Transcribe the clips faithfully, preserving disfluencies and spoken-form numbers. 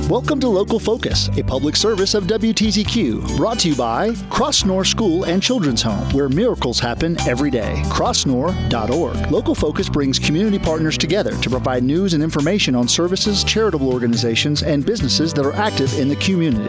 Welcome to Local Focus, a public service of W T Z Q, brought to you by Crossnor School and Children's Home, where miracles happen every day. crossnor dot org. Local Focus brings community partners together to provide news and information on services, charitable organizations, and businesses that are active in the community.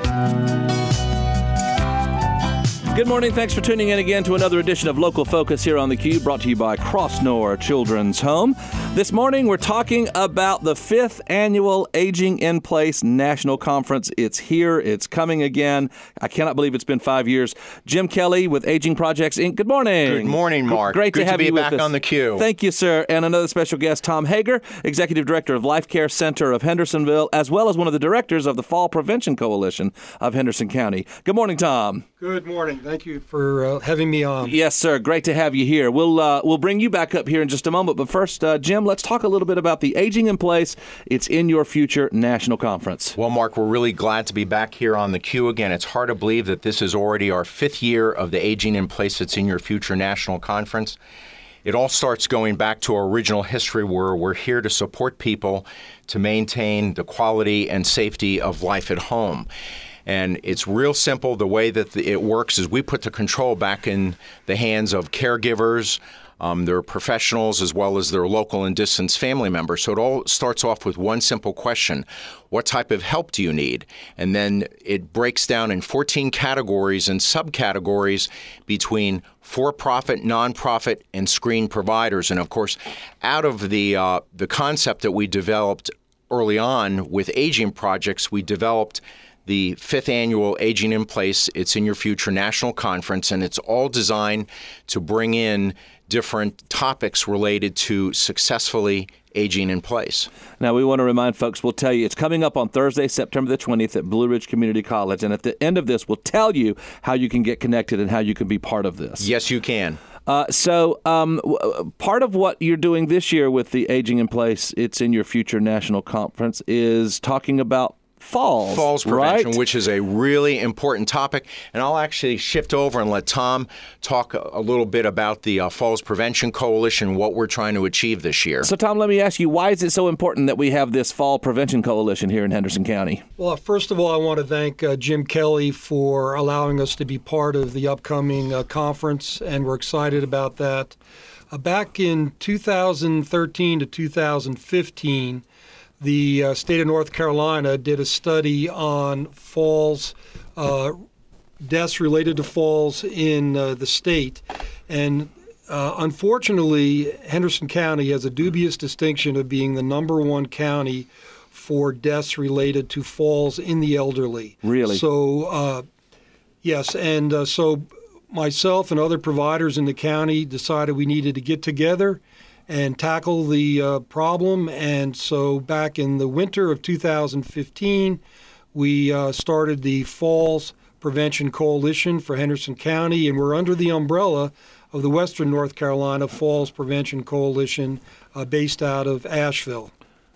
Good morning. Thanks for tuning in again to another edition of Local Focus here on theCUBE, brought to you by Crossnor Children's Home. This morning, we're talking about the fifth annual Aging in Place National Conference. It's here. It's coming again. I cannot believe it's been five years. Jim Kelly with Aging Projects, Incorporated. Good morning. Good morning, Mark. Great Good to have to be you back with us. on theCUBE. Thank you, sir. And another special guest, Tom Hager, Executive Director of Life Care Center of Hendersonville, as well as one of the directors of the Fall Prevention Coalition of Henderson County. Good morning, Tom. Good morning. Thank you for uh, having me on. Yes, sir. Great to have you here. We'll uh, we'll bring you back up here in just a moment. But first, uh, Jim, let's talk a little bit about the Aging in Place. It's in Your Future National Conference. Well, Mark, we're really glad to be back here on theCUBE again. It's hard to believe that this is already our fifth year of the Aging in Place. It's in Your Future National Conference. It all starts going back to our original history, where we're here to support people to maintain the quality and safety of life at home. And it's real simple. The way that it works is we put the control back in the hands of caregivers, um, their professionals, as well as their local and distant family members. So it all starts off with one simple question: what type of help do you need? And then it breaks down in fourteen categories and subcategories between for-profit, nonprofit, and screen providers. And of course, out of the uh, the concept that we developed early on with Aging Projects, we developed the fifth annual Aging in Place, It's in Your Future National Conference, and it's all designed to bring in different topics related to successfully aging in place. Now, we want to remind folks, we'll tell you, it's coming up on Thursday, September the twentieth at Blue Ridge Community College, and at the end of this, we'll tell you how you can get connected and how you can be part of this. Yes, you can. Uh, so um, w- part of what you're doing this year with the Aging in Place, It's in Your Future National Conference, is talking about falls. Falls prevention, right? Which is a really important topic. And I'll actually shift over and let Tom talk a, a little bit about the uh, Falls Prevention Coalition, what we're trying to achieve this year. So, Tom, let me ask you, why is it so important that we have this Fall Prevention Coalition here in Henderson County? Well, first of all, I want to thank uh, Jim Kelly for allowing us to be part of the upcoming uh, conference, and we're excited about that. Uh, back in two thousand thirteen to two thousand fifteen, the uh, state of North Carolina did a study on falls, uh, deaths related to falls in uh, the state. And uh, unfortunately, Henderson County has a dubious distinction of being the number one county for deaths related to falls in the elderly. Really? So, uh, yes, and uh, so myself and other providers in the county decided we needed to get together and tackle the uh, problem. And so back in the winter of two thousand fifteen, we uh, started the Falls Prevention Coalition for Henderson County, and we're under the umbrella of the Western North Carolina Falls Prevention Coalition uh, based out of Asheville.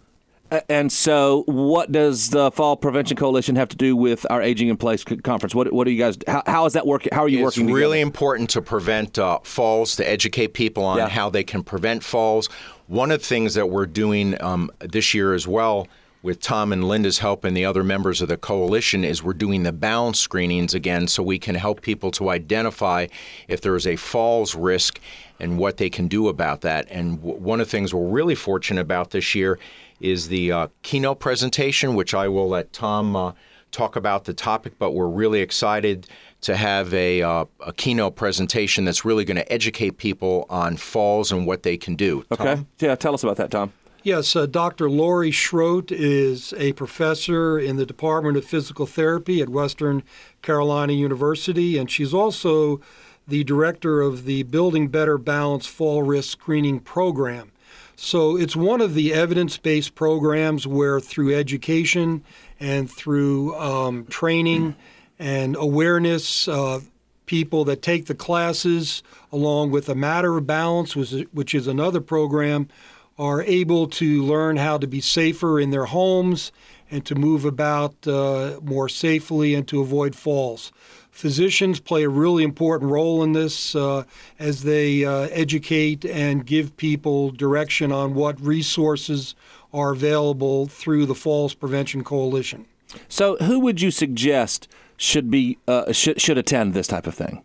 And so what does the Fall Prevention Coalition have to do with our Aging in Place conference? What what are you guys, how, how is that working? How are you it's working It's really together? important to prevent uh, falls, to educate people on yeah. how they can prevent falls. One of the things that we're doing um, this year as well, with Tom and Linda's help and the other members of the coalition, is we're doing the balance screenings again, so we can help people to identify if there is a falls risk and what they can do about that. And w- one of the things we're really fortunate about this year is the uh, keynote presentation, which I will let Tom uh, talk about the topic, but we're really excited to have a, uh, a keynote presentation that's really going to educate people on falls and what they can do. Okay. Tom? Yeah, tell us about that, Tom. Yes, uh, Doctor Lori Schroet is a professor in the Department of Physical Therapy at Western Carolina University, and she's also the director of the Building Better Balance Fall Risk Screening Program. So it's one of the evidence-based programs where through education and through um, training and awareness, uh, people that take the classes, along with a Matter of Balance, which is another program, are able to learn how to be safer in their homes and to move about uh, more safely and to avoid falls. Physicians play a really important role in this uh, as they uh, educate and give people direction on what resources are available through the Falls Prevention Coalition. So who would you suggest should be uh, should, should attend this type of thing?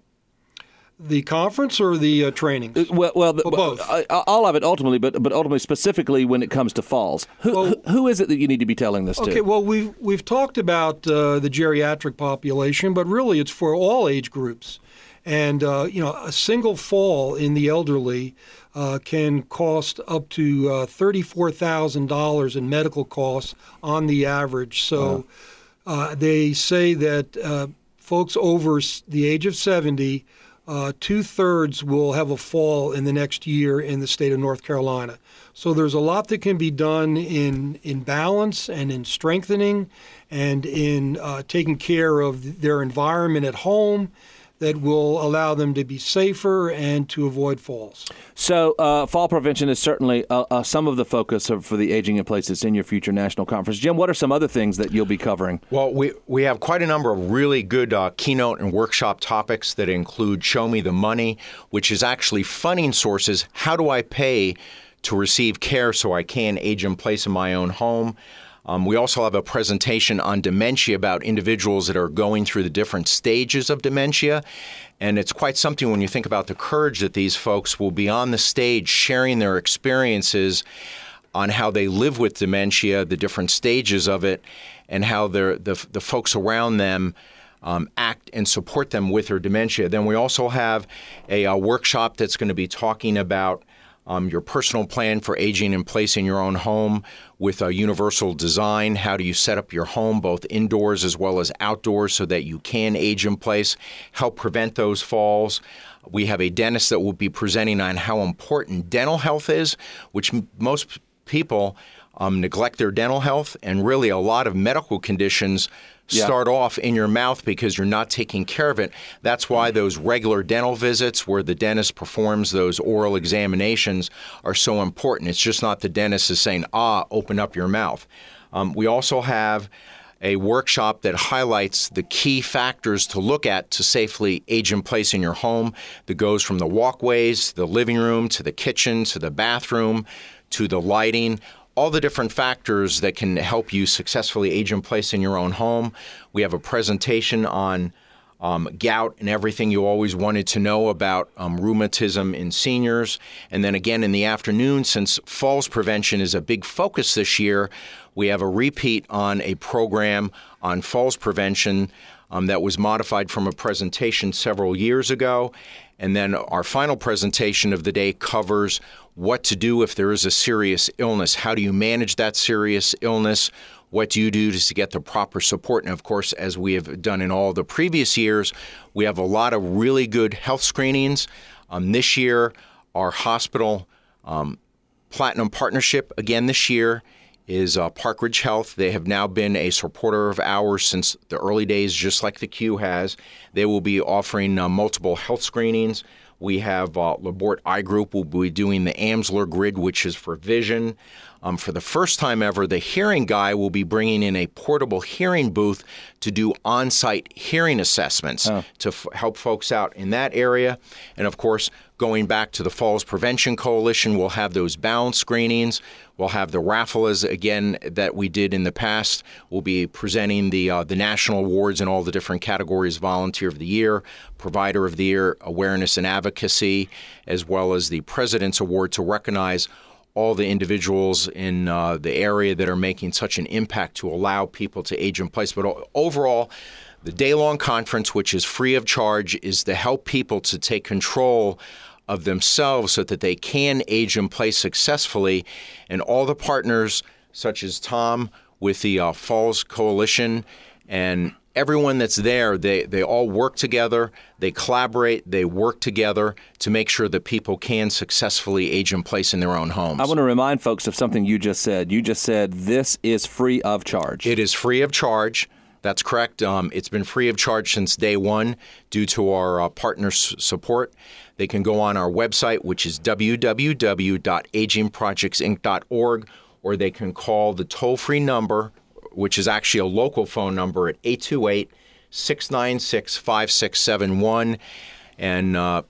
The conference or the uh, trainings? Uh, well, well, the, well both. Uh, all of it ultimately, but but ultimately specifically when it comes to falls. Who, well, who is it that you need to be telling this okay, to? Okay, well, we've, we've talked about uh, the geriatric population, but really it's for all age groups. And, uh, you know, a single fall in the elderly uh, can cost up to uh, thirty-four thousand dollars in medical costs on the average. So wow. uh, they say that uh, folks over the age of seventy, uh, two-thirds will have a fall in the next year in the state of North Carolina. So there's a lot that can be done in, in balance and in strengthening and in uh, taking care of their environment at home that will allow them to be safer and to avoid falls. So uh, fall prevention is certainly uh, uh, some of the focus of, for the Aging in Place that's in your future national conference. Jim, what are some other things that you'll be covering? Well, we, we have quite a number of really good uh, keynote and workshop topics that include Show Me the Money, which is actually funding sources. How do I pay to receive care so I can age in place in my own home? Um, we also have a presentation on dementia about individuals that are going through the different stages of dementia. And it's quite something when you think about the courage that these folks will be on the stage sharing their experiences on how they live with dementia, the different stages of it, and how the, the folks around them um, act and support them with their dementia. Then we also have a, a workshop that's going to be talking about Um, your personal plan for aging in place in your own home with a universal design. How do you set up your home, both indoors as well as outdoors, so that you can age in place, help prevent those falls. We have a dentist that will be presenting on how important dental health is, which m- most people um, neglect their dental health, and really a lot of medical conditions Yeah. start off in your mouth because you're not taking care of it. That's why those regular dental visits where the dentist performs those oral examinations are so important. It's just not the dentist is saying, ah, open up your mouth. Um, we also have a workshop that highlights the key factors to look at to safely age in place in your home that goes from the walkways, the living room, to the kitchen, to the bathroom, to the lighting, all the different factors that can help you successfully age in place in your own home. We have a presentation on um, gout and everything you always wanted to know about um, rheumatism in seniors. And then again in the afternoon, since falls prevention is a big focus this year, we have a repeat on a program on falls prevention um, that was modified from a presentation several years ago. And then our final presentation of the day covers what to do if there is a serious illness. How do you manage that serious illness? What do you do to get the proper support? And of course, as we have done in all the previous years, we have a lot of really good health screenings. Um, this year, our hospital um, platinum partnership, again this year, is uh, Park Ridge Health. They have now been a supporter of ours since the early days, just like the Q has. They will be offering uh, multiple health screenings. We have uh, Labort Eye Group will be doing the Amsler Grid, which is for vision. Um, for the first time ever, the hearing guy will be bringing in a portable hearing booth to do on-site hearing assessments oh. to f- help folks out in that area. And of course, going back to the Falls Prevention Coalition, we'll have those balance screenings. We'll have the raffles again that we did in the past. We'll be presenting the uh, the national awards in all the different categories: Volunteer of the Year, Provider of the Year, Awareness and Advocacy, as well as the President's Award to recognize all the individuals in uh, the area that are making such an impact to allow people to age in place. But overall, the day-long conference, which is free of charge, is to help people to take control of themselves so that they can age in place successfully. And all the partners, such as Tom with the uh, Falls Coalition and everyone that's there, they, they all work together, they collaborate, they work together to make sure that people can successfully age in place in their own homes. I want to remind folks of something you just said. You just said this is free of charge. It is free of charge. That's correct. Um, it's been free of charge since day one due to our uh, partners' support. They can go on our website, which is w w w dot aging projects inc dot org, or they can call the toll-free number, which is actually a local phone number, at eight two eight, six nine six, five six seven one. And uh,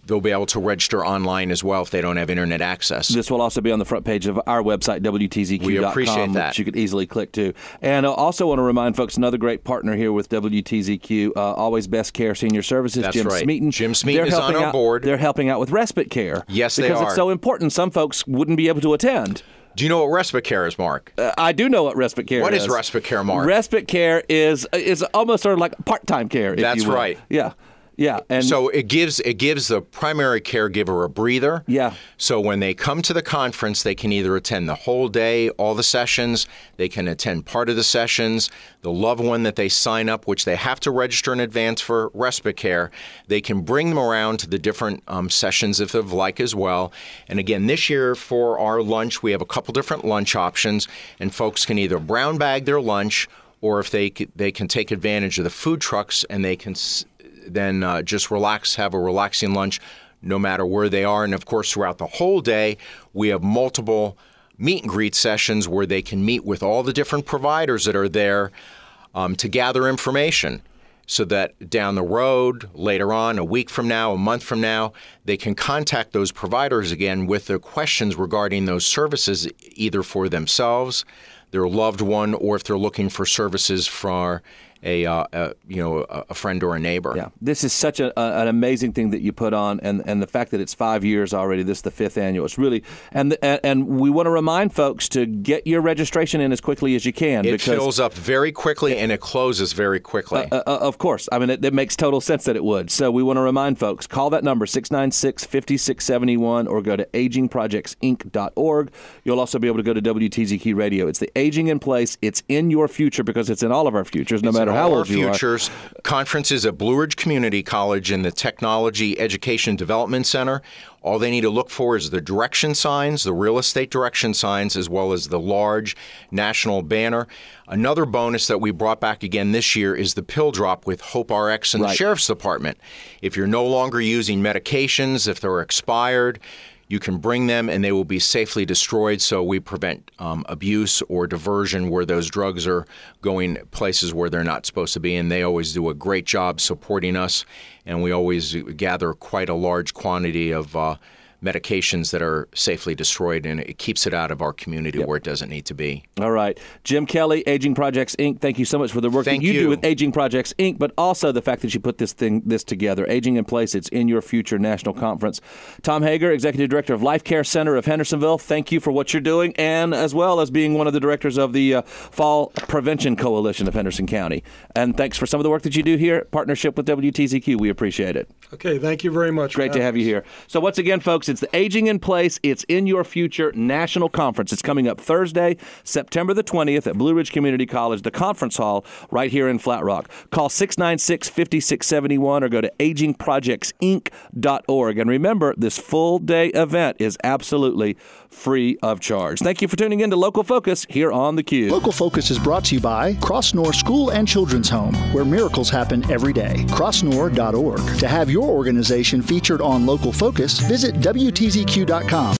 they'll be able to register online as well if they don't have internet access. This will also be on the front page of our website, W T Z Q dot com. We appreciate that. Which you could easily click to. And I also want to remind folks, another great partner here with W T Z Q, uh, Always Best Care Senior Services, That's Jim right. Smeaton. Jim Smeaton is on our out, board. They're helping out with respite care. Yes, they because are. Because it's so important. Some folks wouldn't be able to attend. Do you know what respite care is, Mark? Uh, I do know what respite care What is. is respite care, Mark? Respite care is is almost sort of like part-time care, if That's you will. right. Yeah. Yeah, and so it gives it gives the primary caregiver a breather. Yeah. So when they come to the conference, they can either attend the whole day, all the sessions. They can attend part of the sessions. The loved one that they sign up, which they have to register in advance for respite care, they can bring them around to the different um, sessions if they'd like as well. And again, this year for our lunch, we have a couple different lunch options, and folks can either brown bag their lunch, or if they they can take advantage of the food trucks and they can then uh, just relax, have a relaxing lunch no matter where they are. And, of course, throughout the whole day, we have multiple meet and greet sessions where they can meet with all the different providers that are there um, to gather information so that down the road, later on, a week from now, a month from now, they can contact those providers again with their questions regarding those services, either for themselves, their loved one, or if they're looking for services for A, uh, a you know a, a friend or a neighbor. Yeah, this is such a, a, an amazing thing that you put on, and, and the fact that it's five years already. This is the fifth annual. It's really and and, and we want to remind folks to get your registration in as quickly as you can. It because fills up very quickly and it closes very quickly. Uh, uh, of course, I mean it, it makes total sense that it would. So we want to remind folks: call that number six nine six, five six seven one or go to aging projects inc dot org. You'll also be able to go to W T Z Q Radio. It's the Aging in Place. It's in your future because it's in all of our futures, no it's matter in how all old our you futures. are. Conferences at Blue Ridge Community College in the Technology Education Development Center. All they need to look for is the direction signs, the real estate direction signs, as well as the large national banner. Another bonus that we brought back again this year is the pill drop with Hope R X and Right. the Sheriff's Department. If you're no longer using medications, if they're expired, you can bring them and they will be safely destroyed, so we prevent um, abuse or diversion where those drugs are going places where they're not supposed to be. And they always do a great job supporting us, and we always gather quite a large quantity of uh, medications that are safely destroyed, and it keeps it out of our community Yep. where it doesn't need to be. All right. Jim Kelly, Aging Projects Incorporated, thank you so much for the work Thank that you, you. do with Aging Projects Incorporated, but also the fact that you put this thing this together. Aging in Place, it's in your future national conference. Tom Hager, Executive Director of Life Care Center of Hendersonville, thank you for what you're doing, and as well as being one of the directors of the uh, Fall Prevention Coalition of Henderson County. And thanks for some of the work that you do here, partnership with W T Z Q. We appreciate it. Okay, thank you very much. Great to have you here. So once again, folks, it's the Aging in Place, It's in Your Future National Conference. It's coming up Thursday, September the twentieth at Blue Ridge Community College, the conference hall right here in Flat Rock. Call six nine six, five six seven one or go to aging projects inc dot org. And remember, this full-day event is absolutely free of charge. Thank you for tuning in to Local Focus here on theCUBE. Local Focus is brought to you by Crossnor School and Children's Home, where miracles happen every day. crossnor dot org. To have your organization featured on Local Focus, visit W T Z Q dot com.